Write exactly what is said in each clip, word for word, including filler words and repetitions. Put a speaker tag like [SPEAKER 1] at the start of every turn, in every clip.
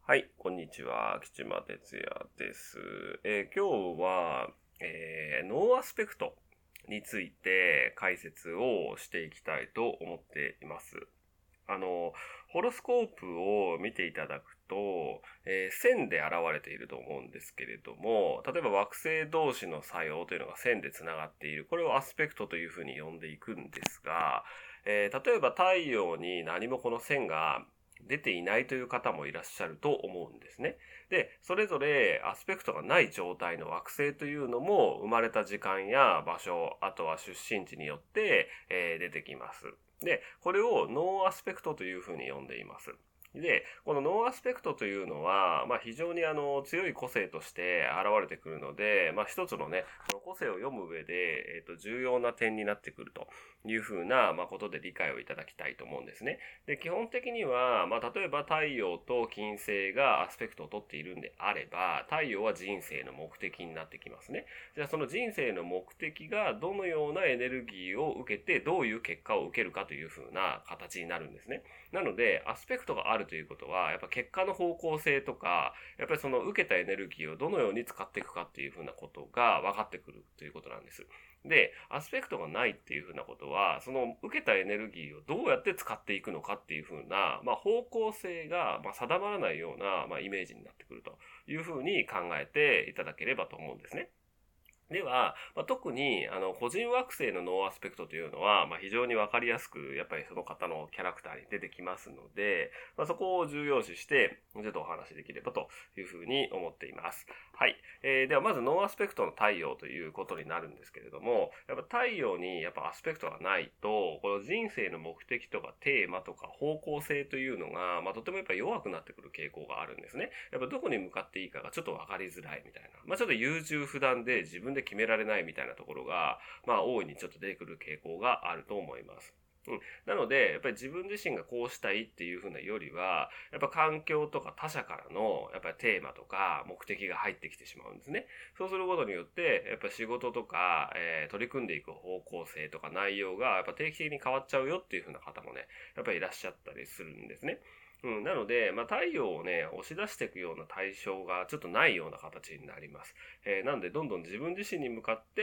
[SPEAKER 1] はい、こんにちは。吉間哲也です。えー今日は、えーノーアスペクトについて解説をしていきたいと思っています。あの、ホロスコープを見ていただくと、えー線で現れていると思うんですけれども、例えば惑星同士の作用というのが線でつながっている。これをアスペクトというふうに呼んでいくんですが、えー例えば太陽に何もこの線が出ていないという方もいらっしゃると思うんですね。で、それぞれアスペクトがない状態の惑星というのも生まれた時間や場所、あとは出身地によって、えー出てきます。で、これをノーアスペクトというふうに呼んでいます。で、このノーアスペクトというのは、まあ非常にあの強い個性として現れてくるので、まあ一つのね、この個性を読む上で、えっと、重要な点になってくるというふうな、まあことで理解をいただきたいと思うんですね。で、基本的には、まあ例えば太陽と金星がアスペクトを取っているんであれば、太陽は人生の目的になってきますね。じゃあその人生の目的がどのようなエネルギーを受けて、どういう結果を受けるかというふうな形になるんですね。なので、アスペクトがあるということは、やっぱ結果の方向性とか、やっぱりその受けたエネルギーをどのように使っていくかっていうふうなことが分かってくるということなんです。で、アスペクトがないっていうふうなことは、その受けたエネルギーをどうやって使っていくのかっていうふうな、まあ、方向性がまあ定まらないような、まあ、イメージになってくるというふうに考えていただければと思うんですね。では、まあ、特にあの個人惑星のノーアスペクトというのは、まあ、非常にわかりやすくやっぱりその方のキャラクターに出てきますので、まあ、そこを重要視してちょっとお話しできればというふうに思っています。はい、えー、ではまずノーアスペクトの太陽ということになるんですけれども、やっぱ太陽にやっぱアスペクトがないと、この人生の目的とかテーマとか方向性というのが、まあ、とてもやっぱり弱くなってくる傾向があるんですね。やっぱどこに向かっていいかがちょっとわかりづらいみたいな、まあ、ちょっと優柔不断で自分で決められないみたいなところが、まあ、大いにちょっと出てくる傾向があると思います。うん、なので、やっぱり自分自身がこうしたいっていう風なよりは、やっぱ環境とか他者からの、やっぱりテーマとか目的が入ってきてしまうんですね。そうすることによって、やっぱ仕事とか、えー、取り組んでいく方向性とか内容が、やっぱ定期的に変わっちゃうよっていう風な方もね、やっぱりいらっしゃったりするんですね。うん、なので、まあ、太陽をね、押し出していくような対象がちょっとないような形になります。えー、なので、どんどん自分自身に向かって、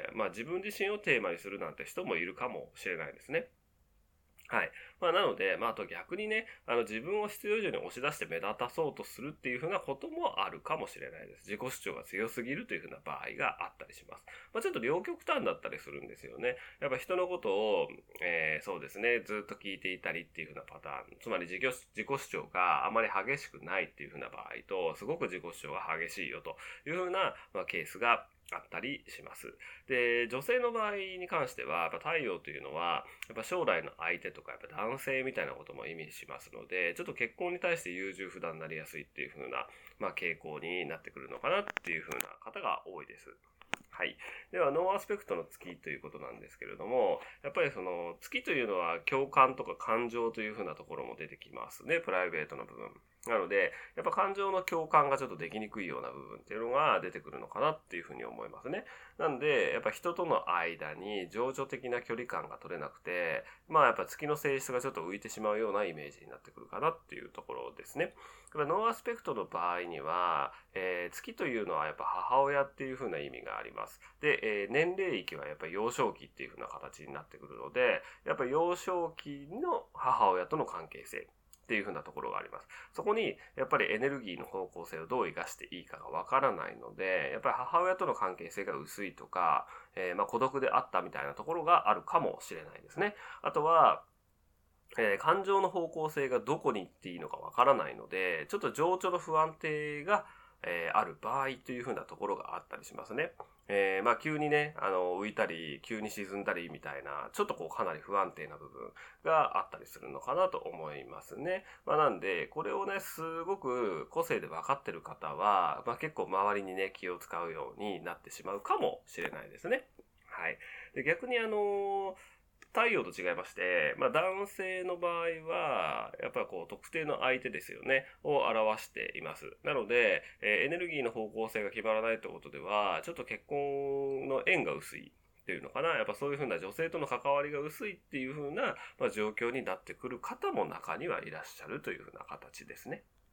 [SPEAKER 1] まあ、自分自身をテーマにするなんて人もいるかもしれないですね。はい。まあ、なので、まあ、あと逆にね、あの、自分を必要以上に押し出して目立たそうとするっていうふうなこともあるかもしれないです。自己主張が強すぎるというふうな場合があったりします。まあ、ちょっと両極端だったりするんですよね。やっぱ人のことを、えー、そうですね、ずっと聞いていたりっていうふうなパターン。つまり自己自己主張があまり激しくないっていうふうな場合と、すごく自己主張が激しいよというふうな、まあ、ケースがあったりします。で、女性の場合に関しては、やっぱ太陽というのは、やっぱ将来の相手とか、やっぱ男性みたいなことも意味しますので、ちょっと結婚に対して優柔不断になりやすいっていう風な、まあ、傾向になってくるのかなっていう風な方が多いです。はい。では、ノーアスペクトの月ということなんですけれども、やっぱりその月というのは共感とか感情というふうなところも出てきますね。プライベートの部分。なので、やっぱ感情の共感がちょっとできにくいような部分っていうのが出てくるのかなっていうふうに思いますね。なんで、やっぱ人との間に情緒的な距離感が取れなくて、まあやっぱ月の性質がちょっと浮いてしまうようなイメージになってくるかなっていうところですね。やっぱノーアスペクトの場合には、えー、月というのはやっぱ母親っていう風な意味があります。で、えー、年齢域はやっぱり幼少期っていう風な形になってくるので、やっぱり幼少期の母親との関係性っていう風なところがあります。そこにやっぱりエネルギーの方向性をどう生かしていいかがわからないので、やっぱり母親との関係性が薄いとか、えー、まあ孤独であったみたいなところがあるかもしれないですね。あとは、えー、感情の方向性がどこに行っていいのかわからないので、ちょっと情緒の不安定が、えー、ある場合というふうなところがあったりしますね。えー、まあ急にね、あの、浮いたり、急に沈んだりみたいな、ちょっとこうかなり不安定な部分があったりするのかなと思いますね。まあなんで、これをね、すごく個性で分かってる方は、まあ結構周りにね、気を使うようになってしまうかもしれないですね。はい。で逆にあの太陽と違いまして、まあ、男性の場合は、やっぱりこう、特定の相手ですよね、を表しています。なので、えーエネルギーの方向性が決まらないということでは、ちょっと結婚の縁が薄いっていうのかな。やっぱそういうふうな女性との関わりが薄いっていうふうな、まあ、状況になってくる方も中にはいらっしゃるというふうな形ですね。